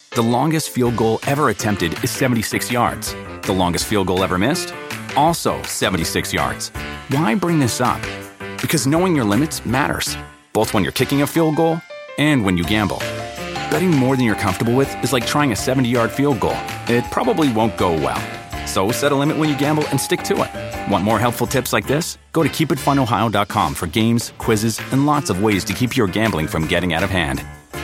The longest field goal ever attempted is 76 yards. The longest field goal ever missed? Also 76 yards. Why bring this up? Because knowing your limits matters, both when you're kicking a field goal and when you gamble. Betting more than you're comfortable with is like trying a 70-yard field goal. It probably won't go well. So set a limit when you gamble and stick to it. Want more helpful tips like this? Go to keepitfunohio.com for games, quizzes, and lots of ways to keep your gambling from getting out of hand.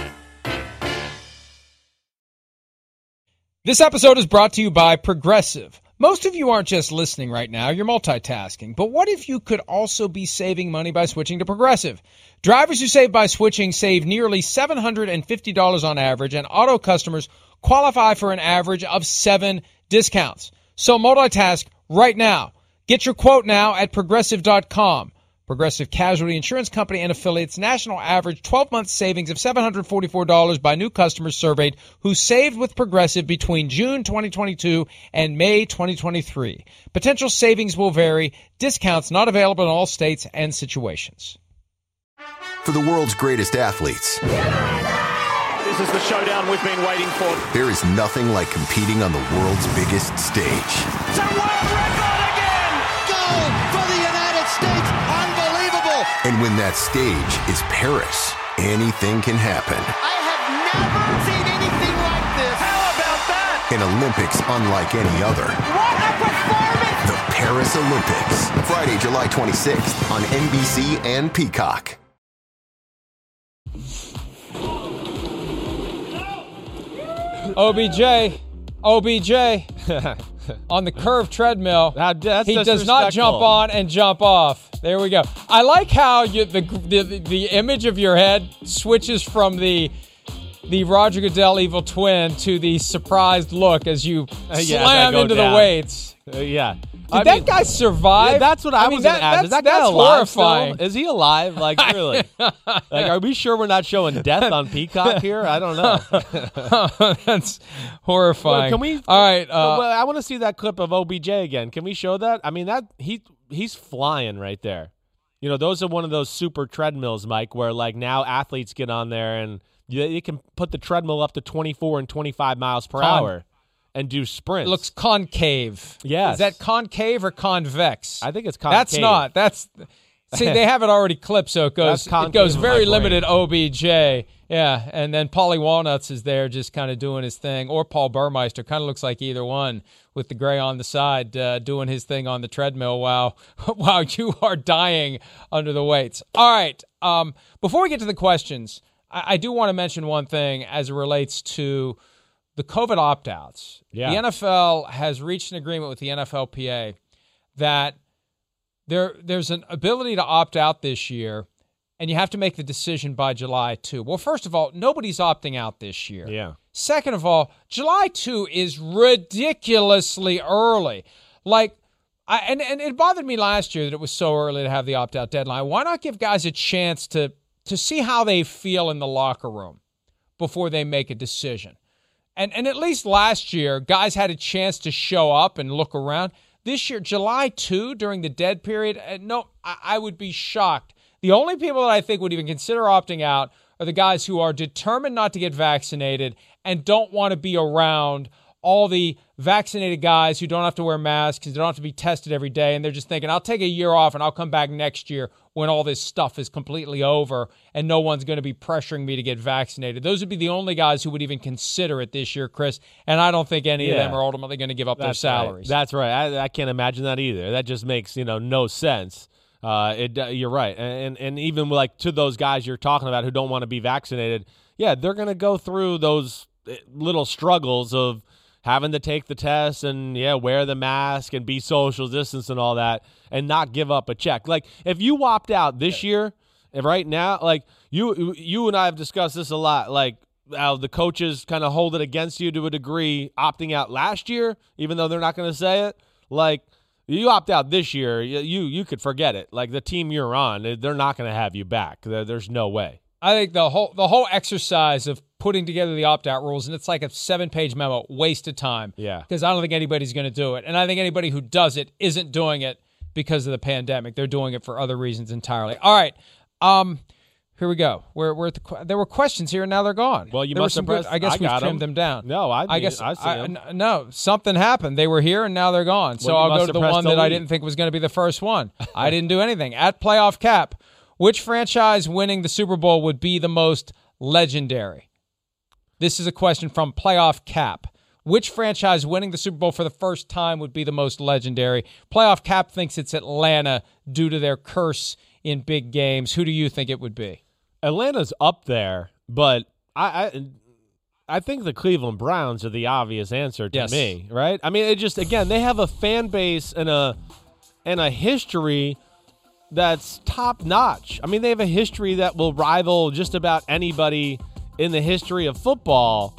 This episode is brought to you by Progressive. Most of you aren't just listening right now, you're multitasking. But what if you could also be saving money by switching to Progressive? Drivers who save by switching save nearly $750 on average, and auto customers qualify for an average of 7 discounts. So multitask right now. Get your quote now at Progressive.com. Progressive Casualty Insurance Company and affiliates national average 12-month savings of $744 by new customers surveyed who saved with Progressive between June 2022 and May 2023. Potential savings will vary. Discounts not available in all states and situations. For the world's greatest athletes, this is the showdown we've been waiting for. There is nothing like competing on the world's biggest stage. It's a world record again! Gold for the United States! Unbelievable! And when that stage is Paris, anything can happen. I have never seen anything like this! How about that? An Olympics unlike any other. What a performance! The Paris Olympics. Friday, July 26th on NBC and Peacock. OBJ on the curved treadmill. He does not jump on and jump off. There we go. I like how the image of your head switches from the Roger Goodell evil twin to the surprised look as you slam into the weights. Did that guy survive? Yeah, that's what I was going to ask. Is that guy alive horrifying. still? Is he alive? Like, really? Like, are we sure we're not showing death on Peacock here? I don't know. That's horrifying. Well, can we? All right. I want to see that clip of OBJ again. Can we show that? I mean, he's flying right there. You know, those are one of those super treadmills, Mike, where like now athletes get on there and you can put the treadmill up to 24 and 25 miles per hour. And do sprints. It looks concave. Yes. Is that concave or convex? I think it's concave. That's not. See, they have it already clipped, so it goes very limited OBJ. Yeah, and then Paulie Walnuts is there just kind of doing his thing. Or Paul Burmeister. Kind of looks like either one with the gray on the side doing his thing on the treadmill while you are dying under the weights. All right. Before we get to the questions, I do want to mention one thing as it relates to the COVID opt-outs. Yeah. The NFL has reached an agreement with the NFLPA that there's an ability to opt out this year, and you have to make the decision by July 2. Well, first of all, nobody's opting out this year. Yeah. Second of all, July 2 is ridiculously early. Like, and it bothered me last year that it was so early to have the opt-out deadline. Why not give guys a chance to see how they feel in the locker room before they make a decision? And at least last year, guys had a chance to show up and look around. This year, July 2, during the dead period, no, I would be shocked. The only people that I think would even consider opting out are the guys who are determined not to get vaccinated and don't want to be around all the vaccinated guys who don't have to wear masks, they don't have to be tested every day, and they're just thinking, I'll take a year off and I'll come back next year when all this stuff is completely over and no one's going to be pressuring me to get vaccinated. Those would be the only guys who would even consider it this year, Chris, and I don't think any of them are ultimately going to give up their salaries. Right. That's right. I can't imagine that either. That just makes, no sense. You're right. And even like to those guys you're talking about who don't want to be vaccinated, yeah, they're going to go through those little struggles of having to take the test and, wear the mask and be social distance and all that and not give up a check. Like, if you opt out this year, right now, like, you and I have discussed this a lot, like, how the coaches kind of hold it against you to a degree opting out last year, even though they're not going to say it. Like, you opt out this year, you could forget it. Like, the team you're on, they're not going to have you back. There's no way. I think the whole exercise of putting together the opt-out rules, and it's like a 7-page memo, waste of time. Yeah. Because I don't think anybody's going to do it. And I think anybody who does it isn't doing it because of the pandemic. They're doing it for other reasons entirely. All right. Here we go. We're at there were questions here, and now they're gone. Well, you there must have were some good. I guess I we've got trimmed them down. No, I guess I see them. No, something happened. They were here, and now they're gone. So Well, you I'll must go to have the pressed one that I delete. didn't think was going to be the first one. I didn't do anything. At Playoff Cap, which franchise winning the Super Bowl would be the most legendary? This is a question from Playoff Cap. Which franchise winning the Super Bowl for the first time would be the most legendary? Playoff Cap thinks it's Atlanta due to their curse in big games. Who do you think it would be? Atlanta's up there, but I think the Cleveland Browns are the obvious answer to me, right? I mean, it just, again, they have a fan base and a history that's top notch. I mean, they have a history that will rival just about anybody in the history of football,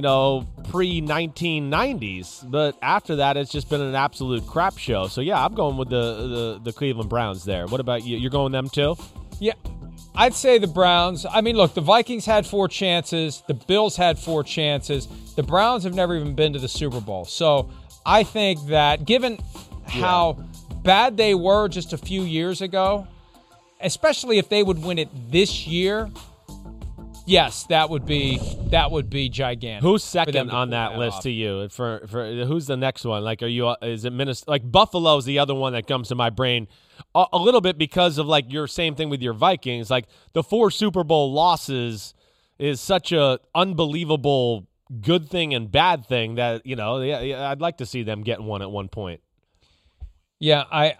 pre-1990s. But after that, it's just been an absolute crap show. So, yeah, I'm going with the Cleveland Browns there. What about you? You're going them too? Yeah, I'd say the Browns. I mean, look, the Vikings had 4 chances. The Bills had 4 chances. The Browns have never even been to the Super Bowl. So I think that given how bad they were just a few years ago, especially if they would win it this year, yes, that would be gigantic. Who's second on that list to you? For who's the next one? Like, is it Minnesota? Like, Buffalo's the other one that comes to my brain a little bit because of like your same thing with your Vikings. Like, the 4 Super Bowl losses is such a unbelievable good thing and bad thing that I'd like to see them getting one at one point. Yeah,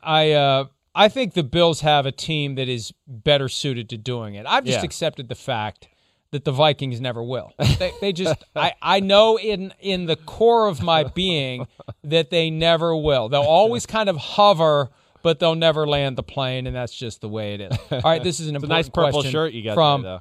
I think the Bills have a team that is better suited to doing it. I've just accepted the fact that the Vikings never will. They just I know in the core of my being that they never will. They'll always kind of hover, but they'll never land the plane, and that's just the way it is. All right, this is an important nice purple question shirt you got from there, though.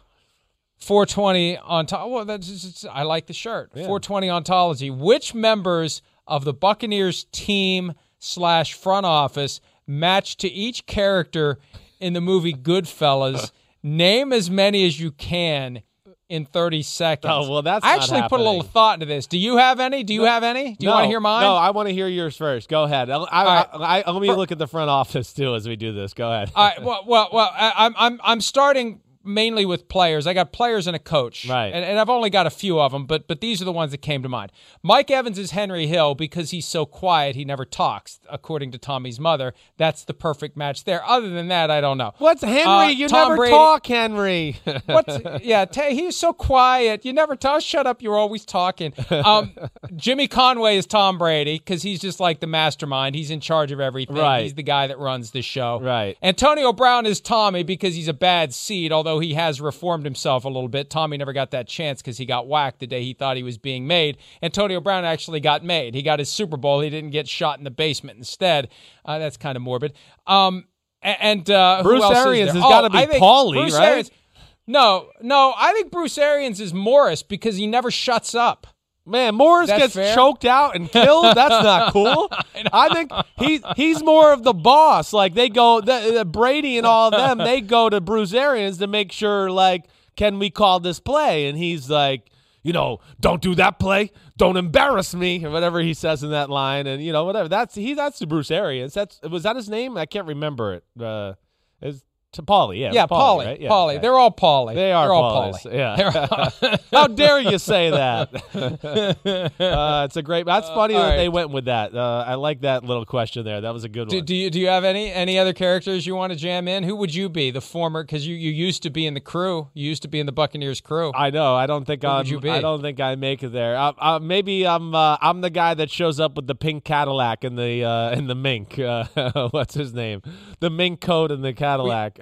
420 on well, that's just, I like the shirt. Yeah. 420 Ontology. Which members of the Buccaneers team / front office match to each character in the movie Goodfellas? Name as many as you can in 30 seconds. Oh, well, that's I actually not put a little thought into this. Do you have any? Do you want to hear mine? No, I want to hear yours first. Go ahead. Let me look at the front office too as we do this. Go ahead. All right. Well, I'm starting mainly with players. I got players and a coach. Right. And I've only got a few of them, but these are the ones that came to mind. Mike Evans is Henry Hill because he's so quiet, he never talks, according to Tommy's mother. That's the perfect match there. Other than that, I don't know. What's Henry? You Tom never Brady, talk, Henry. He's so quiet. You never talk. Shut up. You're always talking. Jimmy Conway is Tom Brady because he's just like the mastermind. He's in charge of everything. Right. He's the guy that runs the show. Right. Antonio Brown is Tommy because he's a bad seed, although he has reformed himself a little bit. Tommy never got that chance because he got whacked the day he thought he was being made. Antonio Brown actually got made. He got his Super Bowl. He didn't get shot in the basement instead. That's kind of morbid. Bruce who else Arians is there? has got to be Paulie, right? Arians, no, I think Bruce Arians is Morris because he never shuts up. Man, Morris That's gets fair? choked out and killed. That's not cool. I think he's more of the boss. Like, they go, Brady and all of them, they go to Bruce Arians to make sure, like, can we call this play? And he's like, don't do that play. Don't embarrass me, or whatever he says in that line. And, whatever. That's the Bruce Arians. Was that his name? I can't remember it. It's to Paulie, Yeah, Paulie. Right? Yeah, Paulie. okay. They're all Paulie. They are all Paulies. Paulie. Yeah. How dare you say that? It's a great. That's funny that they went with that. I like that little question there. That was a good one. Do you have any other characters you want to jam in? Who would you be? The former, because you used to be in the crew. You used to be in the Buccaneers crew. I know. I don't think I don't think I make it there. Maybe I'm the guy that shows up with the pink Cadillac and the mink. What's his name? The mink coat and the Cadillac.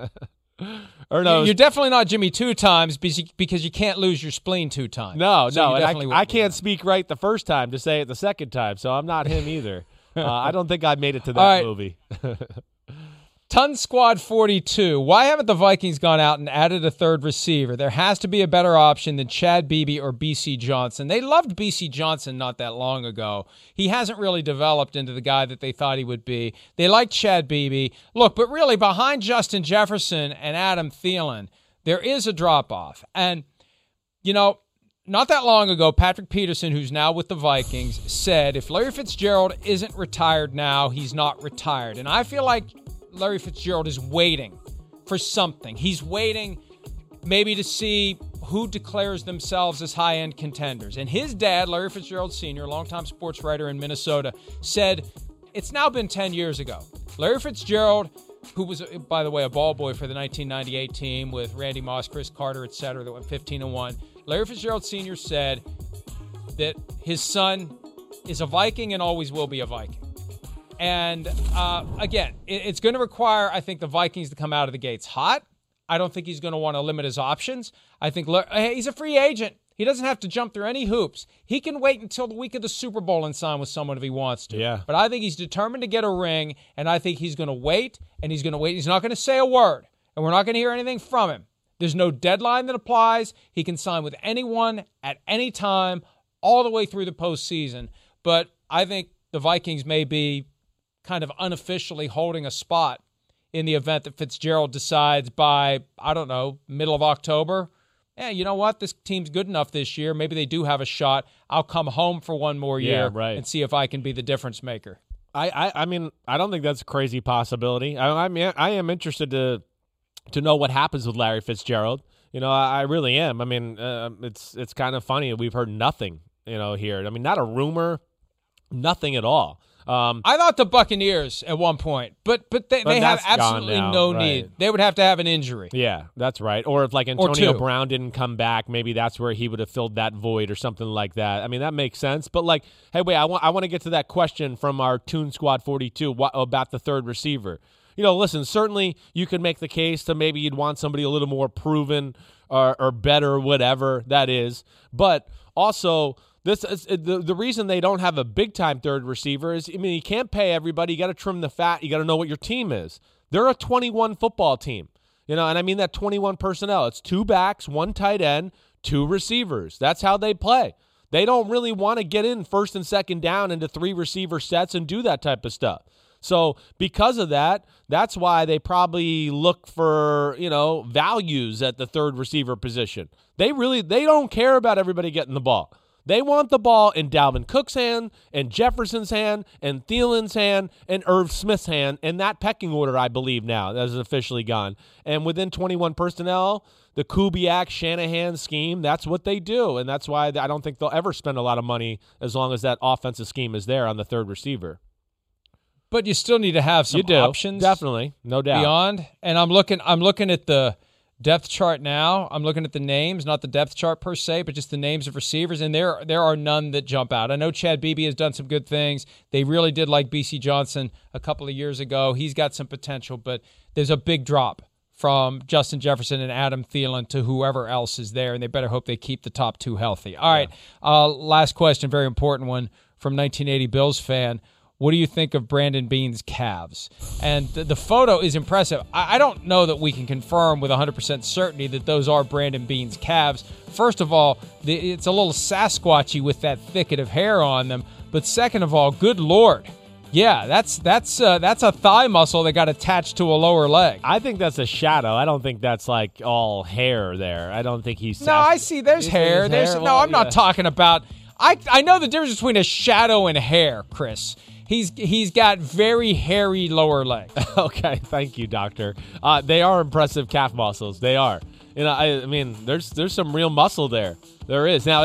Or no, you're definitely not Jimmy 2 times because you can't lose your spleen 2 times. No, and I can't speak right the first time to say it the second time, so I'm not him either. I don't think I made it to that movie. Ton Squad 42. Why haven't the Vikings gone out and added a third receiver? There has to be a better option than Chad Beebe or B.C. Johnson. They loved B.C. Johnson not that long ago. He hasn't really developed into the guy that they thought he would be. They like Chad Beebe. Look, but really behind Justin Jefferson and Adam Thielen, there is a drop-off. And, not that long ago, Patrick Peterson, who's now with the Vikings, said if Larry Fitzgerald isn't retired now, he's not retired. And I feel like Larry Fitzgerald is waiting for something. He's waiting maybe to see who declares themselves as high-end contenders. And his dad, Larry Fitzgerald Sr., longtime sports writer in Minnesota, said it's now been 10 years ago. Larry Fitzgerald, who was, by the way, a ball boy for the 1998 team with Randy Moss, Chris Carter, et cetera, that went 15-1. Larry Fitzgerald Sr. said that his son is a Viking and always will be a Viking. And again, it's going to require, I think, the Vikings to come out of the gates hot. I don't think he's going to want to limit his options. I think he's a free agent. He doesn't have to jump through any hoops. He can wait until the week of the Super Bowl and sign with someone if he wants to. Yeah. But I think he's determined to get a ring, and I think he's going to wait, and he's going to wait. He's not going to say a word, and we're not going to hear anything from him. There's no deadline that applies. He can sign with anyone at any time all the way through the postseason. But I think the Vikings may be kind of unofficially holding a spot in the event that Fitzgerald decides by, I don't know, middle of October, you know what? This team's good enough this year. Maybe they do have a shot. I'll come home for one more year and see if I can be the difference maker. I mean, I don't think that's a crazy possibility. I mean, I am interested to know what happens with Larry Fitzgerald. I really am. I mean, it's kind of funny. We've heard nothing, here. I mean, not a rumor, nothing at all. I thought the Buccaneers at one point, but they have absolutely no need. They would have to have an injury. Yeah, that's right. Or if Antonio Brown didn't come back, maybe that's where he would have filled that void or something like that. I mean, that makes sense. But hey, wait, I want to get to that question from our Toon Squad 42 about the third receiver. Listen, certainly you could make the case to maybe you'd want somebody a little more proven or better, whatever that is. But also, this is the reason they don't have a big-time third receiver is, you can't pay everybody. You got to trim the fat. You got to know what your team is. They're a 21 football team, and I mean that 21 personnel. It's 2 backs, 1 tight end, 2 receivers. That's how they play. They don't really want to get in first and second down into 3 receiver sets and do that type of stuff. So because of that, that's why they probably look for, values at the third receiver position. They don't care about everybody getting the ball. They want the ball in Dalvin Cook's hand, and Jefferson's hand, and Thielen's hand, and Irv Smith's hand, in that pecking order, I believe now, that is officially gone. And within 21 personnel, the Kubiak-Shanahan scheme, that's what they do, and that's why I don't think they'll ever spend a lot of money as long as that offensive scheme is there on the third receiver. But you still need to have some options. Definitely, no doubt. Beyond, and I'm looking at the depth chart now. I'm looking at the names, not the depth chart per se, but just the names of receivers, and there are none that jump out. I know Chad Beebe has done some good things. They really did like B.C. Johnson a couple of years ago. He's got some potential, but there's a big drop from Justin Jefferson and Adam Thielen to whoever else is there, and they better hope they keep the top 2 healthy. All right, last question, very important one from 1980 Bills fan. What do you think of Brandon Beane's calves? And the photo is impressive. I don't know that we can confirm with 100% certainty that those are Brandon Beane's calves. First of all, it's a little Sasquatchy with that thicket of hair on them. But second of all, good Lord. Yeah, that's a thigh muscle that got attached to a lower leg. I think that's a shadow. I don't think that's all hair there. I don't think he's... No, I see. There's hair. I'm not talking about... I know the difference between a shadow and hair, Chris. He's got very hairy lower legs. Okay, thank you, doctor. They are impressive calf muscles. They are. I mean, there's some real muscle there. There is. Now,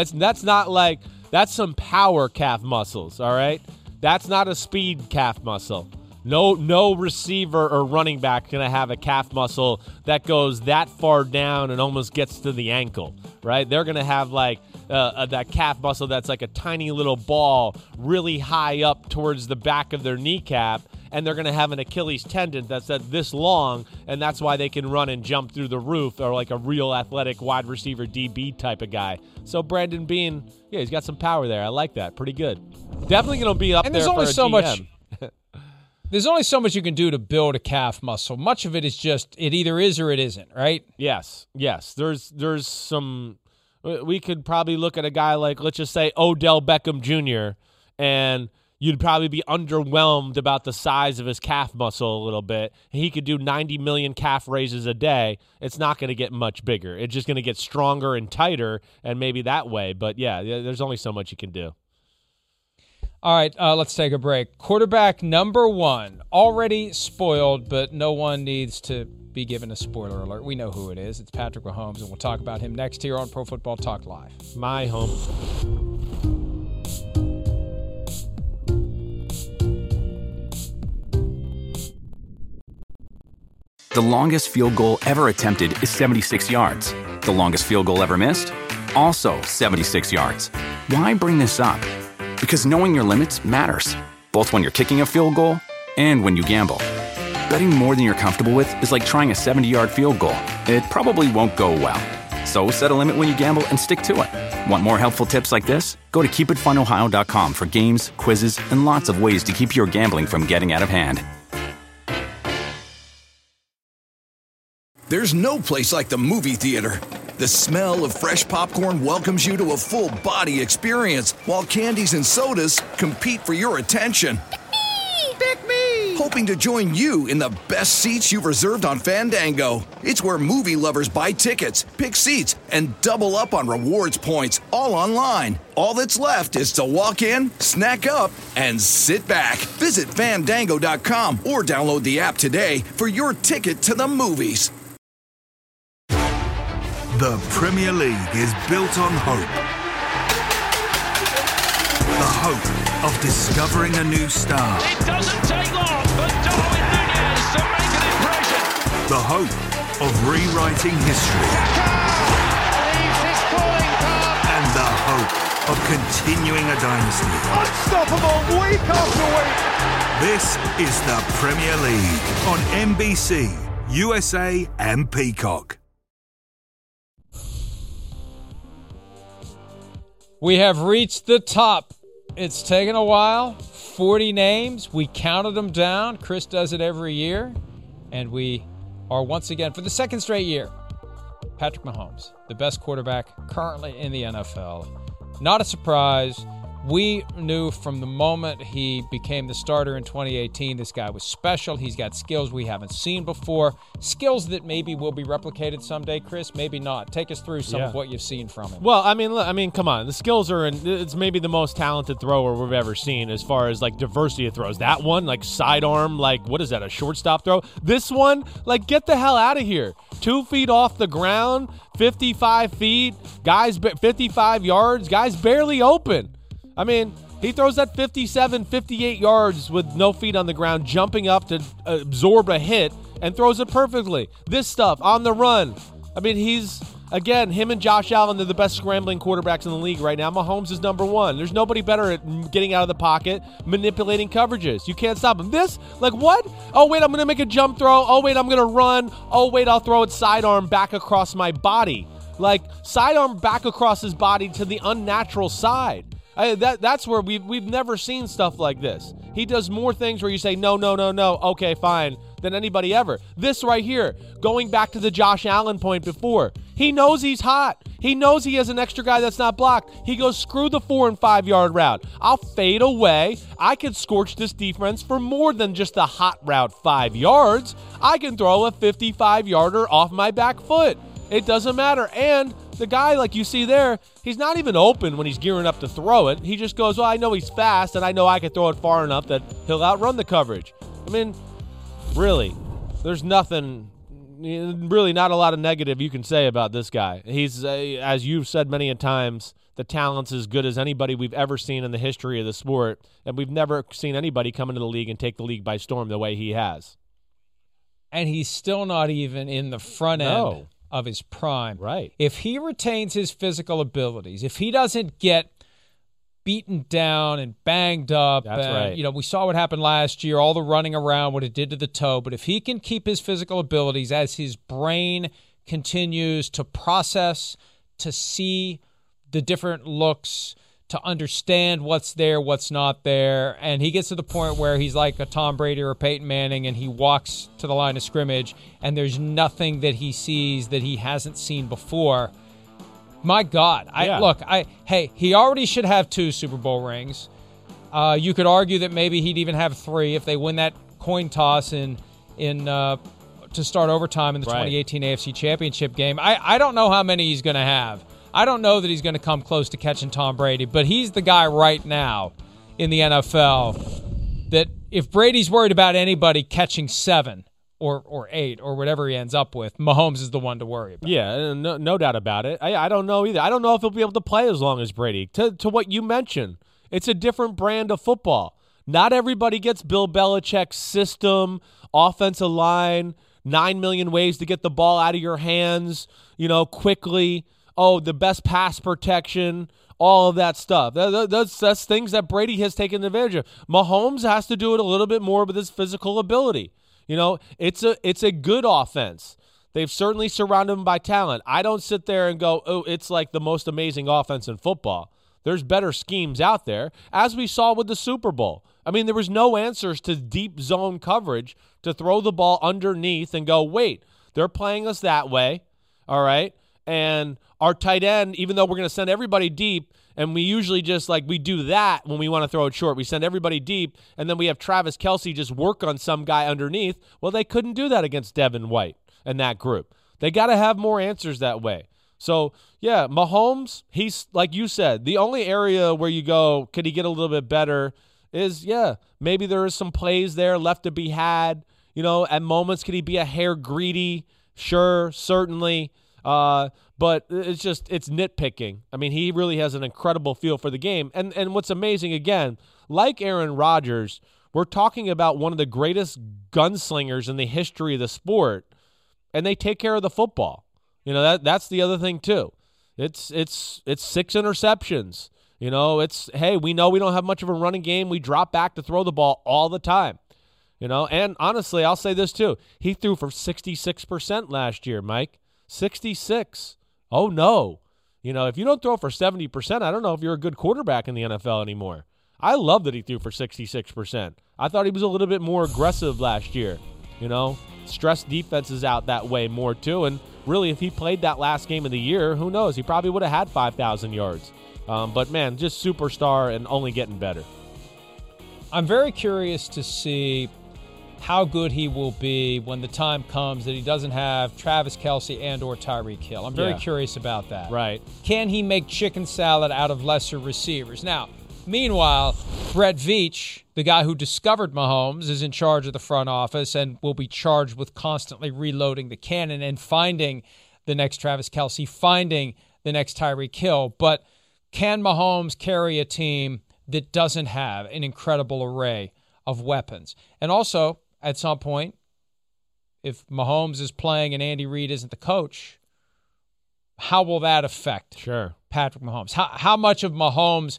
that's some power calf muscles, all right? That's not a speed calf muscle. No receiver or running back going to have a calf muscle that goes that far down and almost gets to the ankle, right? They're going to have that calf muscle that's like a tiny little ball really high up towards the back of their kneecap, and they're going to have an Achilles tendon that's this long, and that's why they can run and jump through the roof, or like a real athletic wide receiver DB type of guy. So Brandon Beane, yeah, he's got some power there. I like that. Pretty good. Definitely going to be up there for a GM. There's only so much you can do to build a calf muscle. Much of it is just it either is or it isn't, right? Yes. There's some. We could probably look at a guy like, let's just say, Odell Beckham Jr., and you'd probably be underwhelmed about the size of his calf muscle a little bit. He could do 90 million calf raises a day. It's not going to get much bigger. It's just going to get stronger and tighter, and maybe that way. But, yeah, there's only so much you can do. All right, let's take a break. Quarterback number 1, already spoiled, but no one needs to be given a spoiler alert. We know who it is. It's Patrick Mahomes, and we'll talk about him next here on Pro Football Talk Live. My home. The longest field goal ever attempted is 76 yards. The longest field goal ever missed? Also 76 yards. Why bring this up? Because knowing your limits matters, both when you're kicking a field goal and when you gamble. Betting more than you're comfortable with is like trying a 70-yard field goal. It probably won't go well. So set a limit when you gamble and stick to it. Want more helpful tips like this? Go to keepitfunohio.com for games, quizzes, and lots of ways to keep your gambling from getting out of hand. There's no place like the movie theater. The smell of fresh popcorn welcomes you to a full-body experience, while candies and sodas compete for your attention. Pick me! Hoping to join you in the best seats you've reserved on Fandango. It's where movie lovers buy tickets, pick seats, and double up on rewards points, all online. All that's left is to walk in, snack up, and sit back. Visit Fandango.com or download the app today for your ticket to the movies. The Premier League is built on hope. The hope of discovering a new star. It doesn't take long for Darwin Núñez to make an impression. The hope of rewriting history. And the hope of continuing a dynasty. Unstoppable week after week. This is the Premier League on NBC, USA and Peacock. We have reached the top. It's taken a while. 40 names. We counted them down. Chris does it every year. And we are once again, for the second straight year, Patrick Mahomes, the best quarterback currently in the NFL. Not a surprise. We knew from the moment he became the starter in 2018, this guy was special. He's got skills we haven't seen before. Skills that maybe will be replicated someday, Chris, maybe not. Take us through some of what you've seen from him. Well, I mean, come on. The skills are it's maybe the most talented thrower we've ever seen as far as, like, diversity of throws. That one, like, sidearm, like, what is that, a shortstop throw? This one, like, get the hell out of here. 2 feet off the ground, 55 feet, guys, 55 yards, guys barely open. I mean, he throws that 57, 58 yards with no feet on the ground, jumping up to absorb a hit, and throws it perfectly. This stuff, on the run. I mean, he's, again, him and Josh Allen, they're the best scrambling quarterbacks in the league right now. Mahomes is number 1. There's nobody better at getting out of the pocket, manipulating coverages. You can't stop him. This, like, what? Oh, wait, I'm going to make a jump throw. Oh, wait, I'm going to run. Oh, wait, I'll throw it sidearm back across my body. Like, sidearm back across his body to the unnatural side. That's where we've never seen stuff like this. He does more things where you say, no, okay, fine, than anybody ever. This right here, going back to the Josh Allen point before, he knows he's hot. He knows he has an extra guy that's not blocked. He goes, screw the 4 and 5 yard route. I'll fade away. I can scorch this defense for more than just a hot route 5 yards. I can throw a 55 yarder off my back foot. It doesn't matter. And the guy, like you see there, he's not even open when he's gearing up to throw it. He just goes, well, I know he's fast, and I know I can throw it far enough that he'll outrun the coverage. I mean, really, there's nothing, really not a lot of negative you can say about this guy. He's, as you've said many a times, the talent's as good as anybody we've ever seen in the history of the sport, and we've never seen anybody come into the league and take the league by storm the way he has. And he's still not even in the front end of his prime. Right. If he retains his physical abilities, if he doesn't get beaten down and banged up, that's right. You know, we saw what happened last year, all the running around, what it did to the toe, but if he can keep his physical abilities as his brain continues to process, to see the different looks, to understand what's there, what's not there, and he gets to the point where he's like a Tom Brady or a Peyton Manning, and he walks to the line of scrimmage, and there's nothing that he sees that he hasn't seen before. My God. He already should have 2 Super Bowl rings. You could argue that maybe he'd even have 3 if they win that coin toss to start overtime in the 2018 AFC Championship game. I don't know how many he's going to have. I don't know that he's going to come close to catching Tom Brady, but he's the guy right now in the NFL that if Brady's worried about anybody catching 7 or 8 or whatever he ends up with, Mahomes is the one to worry about. Yeah, no doubt about it. I don't know either. I don't know if he'll be able to play as long as Brady. To what you mentioned, it's a different brand of football. Not everybody gets Bill Belichick's system, offensive line, 9 million ways to get the ball out of your hands, quickly. Oh, the best pass protection, all of that stuff. That's things that Brady has taken advantage of. Mahomes has to do it a little bit more with his physical ability. It's a good offense. They've certainly surrounded him by talent. I don't sit there and go, oh, it's like the most amazing offense in football. There's better schemes out there, as we saw with the Super Bowl. I mean, there was no answers to deep zone coverage to throw the ball underneath and go, wait, they're playing us that way, all right? And our tight end, even though we're going to send everybody deep, and we usually just we do that when we want to throw it short. We send everybody deep, and then we have Travis Kelce just work on some guy underneath. Well, they couldn't do that against Devin White and that group. They got to have more answers that way. So, yeah, Mahomes, he's, like you said, the only area where you go, could he get a little bit better is, maybe there is some plays there left to be had. At moments, could he be a hair greedy? Sure, certainly. But it's nitpicking. I mean, he really has an incredible feel for the game. And what's amazing, again, like Aaron Rodgers, we're talking about one of the greatest gunslingers in the history of the sport, and they take care of the football. That's the other thing too. It's 6 interceptions. Hey, we know we don't have much of a running game. We drop back to throw the ball all the time. And honestly, I'll say this too. He threw for 66% last year, Mike. 66. Oh no. If you don't throw for 70%, I don't know if you're a good quarterback in the NFL anymore. I love that he threw for 66%. I thought he was a little bit more aggressive last year. Stress defenses out that way more too. And really, if he played that last game of the year, who knows? He probably would have had 5,000 yards. But man, just superstar and only getting better. I'm very curious to see how good he will be when the time comes that he doesn't have Travis Kelce and or Tyreek Hill. I'm very curious about that. Right. Can he make chicken salad out of lesser receivers? Now, meanwhile, Brett Veach, the guy who discovered Mahomes, is in charge of the front office and will be charged with constantly reloading the cannon and finding the next Travis Kelce, finding the next Tyreek Hill. But can Mahomes carry a team that doesn't have an incredible array of weapons? And also, at some point, if Mahomes is playing and Andy Reid isn't the coach, how will that affect Patrick Mahomes? How much of Mahomes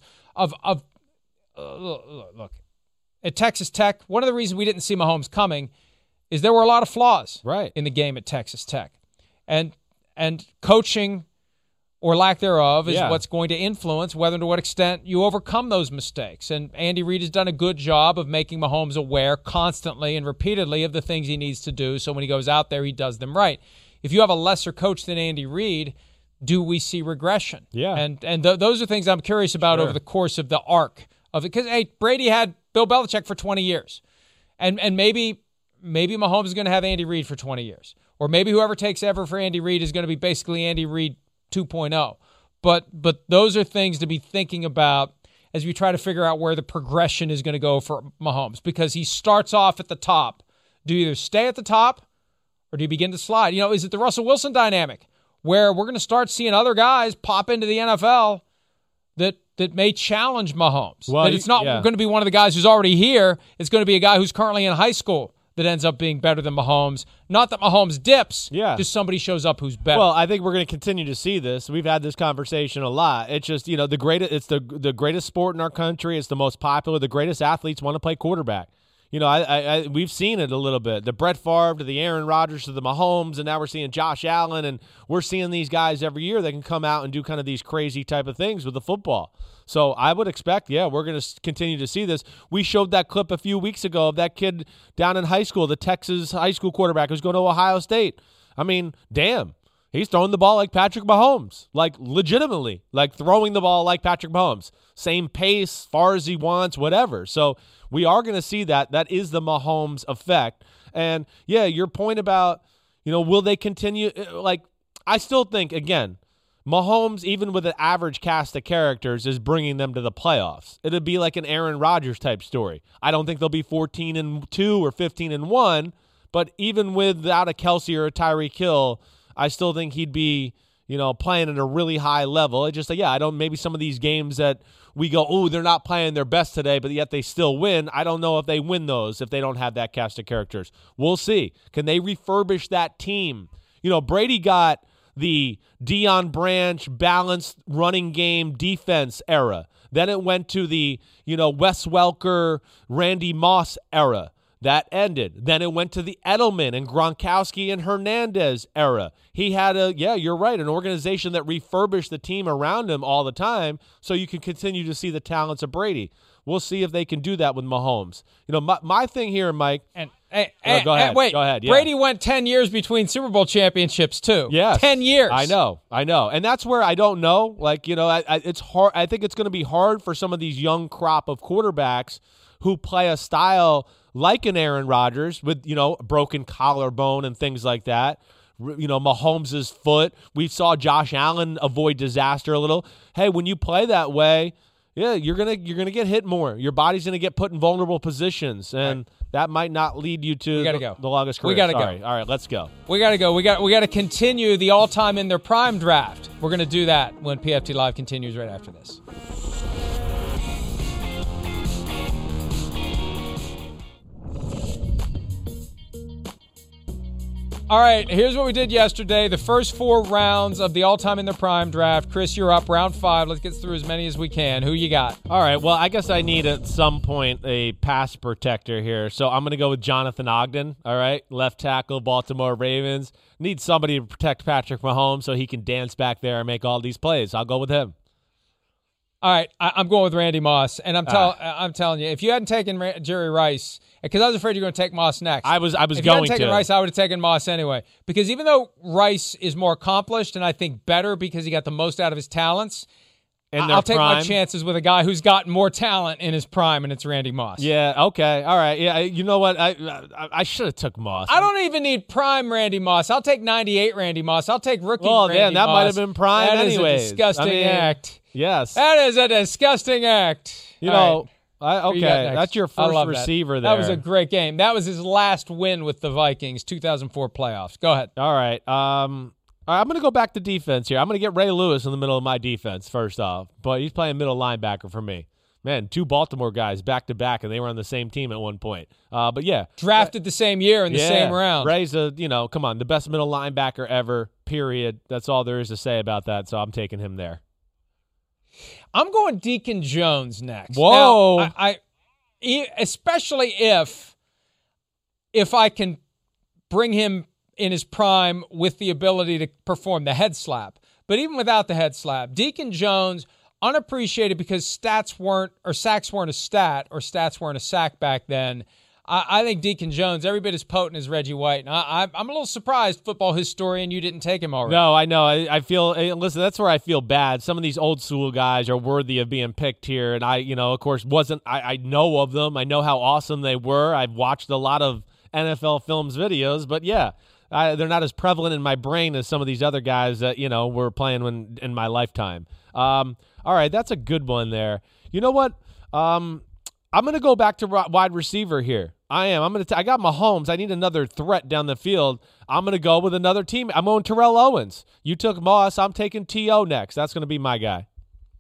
look, at Texas Tech, one of the reasons we didn't see Mahomes coming is there were a lot of flaws in the game at Texas Tech. And coaching or lack thereof is what's going to influence whether and to what extent you overcome those mistakes. And Andy Reid has done a good job of making Mahomes aware constantly and repeatedly of the things he needs to do, so when he goes out there, he does them right. If you have a lesser coach than Andy Reid, do we see regression? Yeah. And those are things I'm curious about over the course of the arc of it. Because, hey, Brady had Bill Belichick for 20 years. And maybe Mahomes is going to have Andy Reid for 20 years. Or maybe whoever takes over for Andy Reid is going to be basically Andy Reid 2.0. But those are things to be thinking about as we try to figure out where the progression is going to go for Mahomes, because he starts off at the top. Do you either stay at the top or do you begin to slide? Is it the Russell Wilson dynamic where we're going to start seeing other guys pop into the NFL that may challenge Mahomes? That it's not going to be one of the guys who's already here. It's going to be a guy who's currently in high school that ends up being better than Mahomes. Not that Mahomes dips, just somebody shows up who's better. Well, I think we're going to continue to see this. We've had this conversation a lot. It's just, it's the greatest sport in our country. It's the most popular. The greatest athletes want to play quarterback. We've seen it a little bit. The Brett Favre to the Aaron Rodgers to the Mahomes, and now we're seeing Josh Allen, and we're seeing these guys every year that can come out and do kind of these crazy type of things with the football. So I would expect, we're going to continue to see this. We showed that clip a few weeks ago of that kid down in high school, the Texas high school quarterback who's going to Ohio State. I mean, damn. He's throwing the ball like Patrick Mahomes, like legitimately, like throwing the ball like Patrick Mahomes. Same pace, far as he wants, whatever. So we are going to see that. That is the Mahomes effect. And, your point about, will they continue? I still think, again, Mahomes, even with an average cast of characters, is bringing them to the playoffs. It'd be like an Aaron Rodgers type story. I don't think they'll be 14-2 or 15-1, but even without a Kelsey or a Tyreek Hill, I still think he'd be, playing at a really high level. It's just maybe some of these games that we go, oh, they're not playing their best today, but yet they still win. I don't know if they win those if they don't have that cast of characters. We'll see. Can they refurbish that team? Brady got the Deion Branch balanced running game defense era. Then it went to the, Wes Welker, Randy Moss era. That ended. Then it went to the Edelman and Gronkowski and Hernandez era. He had you're right, an organization that refurbished the team around him all the time so you can continue to see the talents of Brady. We'll see if they can do that with Mahomes. My thing here, Mike. And go ahead. Wait, go ahead. Yeah. Brady went 10 years between Super Bowl championships too. Yes. 10 years. I know. And that's where I don't know. It's hard. I think it's going to be hard for some of these young crop of quarterbacks who play a style like an Aaron Rodgers with, broken collarbone and things like that. Mahomes' foot. We saw Josh Allen avoid disaster a little. Hey, when you play that way, yeah, you're gonna get hit more. Your body's gonna get put in vulnerable positions, and that might not lead you to the longest career. We gotta go. All right, let's go. We gotta go. We got to continue the all-time in their prime draft. We're gonna do that when PFT Live continues right after this. All right, here's what we did yesterday. The first 4 rounds of the all-time in their prime draft. Chris, you're up. Round 5. Let's get through as many as we can. Who you got? All right, well, I guess I need at some point a pass protector here. So I'm going to go with Jonathan Ogden, all right? Left tackle, Baltimore Ravens. Need somebody to protect Patrick Mahomes so he can dance back there and make all these plays. I'll go with him. All right, I'm going with Randy Moss, and I'm telling you, if you hadn't taken Jerry Rice, because I was afraid you were going to take Moss next. I was going to. If you hadn't taken Rice, I would have taken Moss anyway. Because even though Rice is more accomplished and I think better because he got the most out of his talents, I'll take my chances with a guy who's got more talent in his prime, and it's Randy Moss. Yeah, okay, all right. Yeah, you know what? I should have took Moss. I don't even need prime Randy Moss. I'll take 98 Randy Moss. I'll take rookie Randy Moss. Well, that might have been prime anyways. That is a disgusting act. Yes. That is a disgusting act. That's your first receiver there. That was a great game. That was his last win with the Vikings, 2004 playoffs. Go ahead. All right. I'm going to go back to defense here. I'm going to get Ray Lewis in the middle of my defense first off, but he's playing middle linebacker for me. Man, 2 Baltimore guys back-to-back, and they were on the same team at one point. But, yeah. Drafted the same year in the same round. Ray's the best middle linebacker ever, period. That's all there is to say about that, so I'm taking him there. I'm going Deacon Jones next. Whoa. Now, I especially if I can bring him in his prime with the ability to perform the head slap. But even without the head slap, Deacon Jones, unappreciated because sacks weren't a stat or stats weren't a sack back then. I think Deacon Jones, every bit as potent as Reggie White. And I'm a little surprised, football historian, you didn't take him already. No, I know. I feel, listen, that's where I feel bad. Some of these old school guys are worthy of being picked here. And I of course, I know of them. I know how awesome they were. I've watched a lot of NFL films, videos. But yeah, they're not as prevalent in my brain as some of these other guys that, were playing in my lifetime. All right, that's a good one there. You know what? I'm going to go back to wide receiver here. I am. I got Mahomes. I need another threat down the field. I'm going to go with another team. I'm going Terrell Owens. You took Moss. I'm taking T.O. next. That's going to be my guy.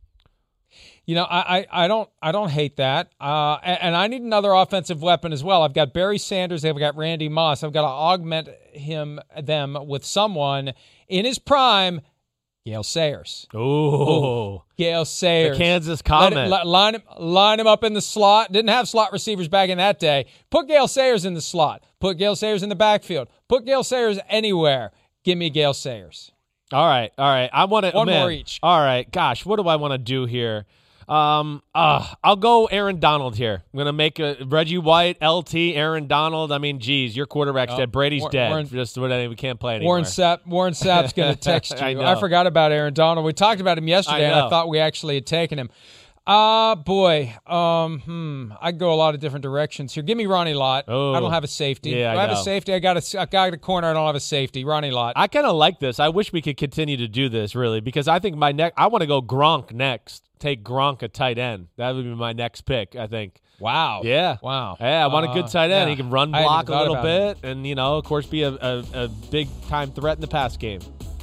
I don't hate that. And I need another offensive weapon as well. I've got Barry Sanders. I've got Randy Moss. I've got to augment them with someone in his prime. Gale Sayers. Ooh. Gale Sayers. The Kansas comment. Line him up in the slot. Didn't have slot receivers back in that day. Put Gale Sayers in the slot. Put Gale Sayers in the backfield. Put Gale Sayers anywhere. Give me Gale Sayers. All right. I want to one more each. All right. Gosh, what do I want to do here? I'll go Aaron Donald here. I'm gonna make a Reggie White, LT, Aaron Donald. I mean, geez, your quarterback's dead. Brady's dead. We can't play anymore. Warren Sapp's gonna text you. I forgot about Aaron Donald. We talked about him yesterday, and I thought we actually had taken him. Boy. I go a lot of different directions here. Give me Ronnie Lott. Oh. I don't have a safety. Yeah, I have a safety. I got a guy in the corner. I don't have a safety. Ronnie Lott. I kind of like this. I wish we could continue to do this, really, because I think I want to go Gronk next. Take Gronk at tight end. That would be my next pick, I think. Wow. Yeah. Wow. Yeah, I want a good tight end. Yeah. He can run block a little bit and, of course, be a big-time threat in the pass game.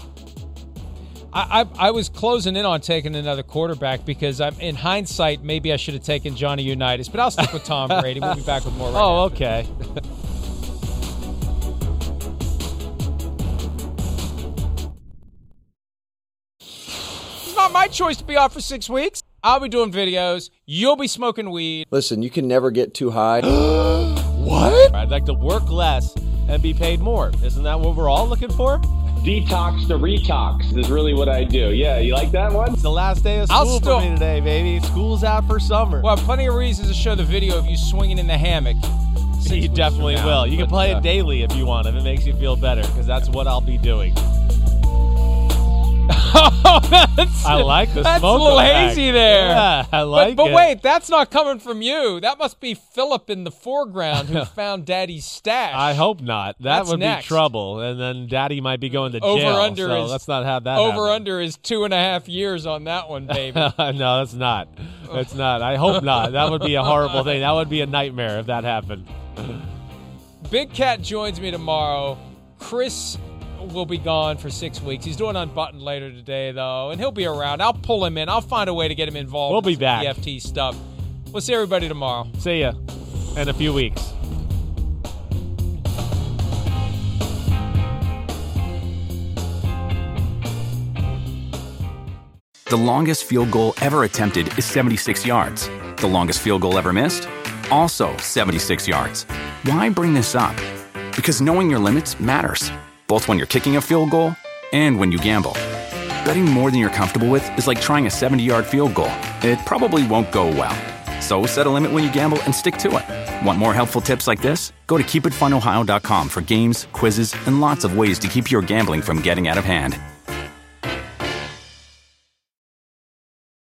I was closing in on taking another quarterback because in hindsight, maybe I should have taken Johnny Unitas, but I'll stick with Tom Brady. We'll be back with more right now. Okay. It's not my choice to be off for 6 weeks. I'll be doing videos. You'll be smoking weed. Listen, you can never get too high. What? I'd like to work less and be paid more. Isn't that what we're all looking for? Detox to retox is really what I do. Yeah, you like that one? It's the last day of school for me today, baby. School's out for summer. Well, plenty of reasons to show the video of you swinging in the hammock. You definitely will. You can play it daily if you want, if it makes you feel better, because that's what I'll be doing. I like the smoke. That's a little effect. hazy there. Yeah, I like it. But wait, that's not coming from you. That must be Philip in the foreground who found Daddy's stash. I hope not. That would be trouble, and then Daddy might be going to jail. So let's not have that happen. Over-under is 2.5 years on that one, baby. No, it's not. It's not. I hope not. That would be a horrible thing. That would be a nightmare if that happened. Big Cat joins me tomorrow. Chris will be gone for 6 weeks. He's doing Unbuttoned later today, though, and he'll be around. I'll pull him in. I'll find a way to get him involved. We'll be back. EFT stuff. We'll see everybody tomorrow. See ya in a few weeks. The longest field goal ever attempted is 76 yards. The longest field goal ever missed? Also 76 yards. Why bring this up? Because knowing your limits matters, both when you're kicking a field goal and when you gamble. Betting more than you're comfortable with is like trying a 70-yard field goal. It probably won't go well. So set a limit when you gamble and stick to it. Want more helpful tips like this? Go to keepitfunohio.com for games, quizzes, and lots of ways to keep your gambling from getting out of hand.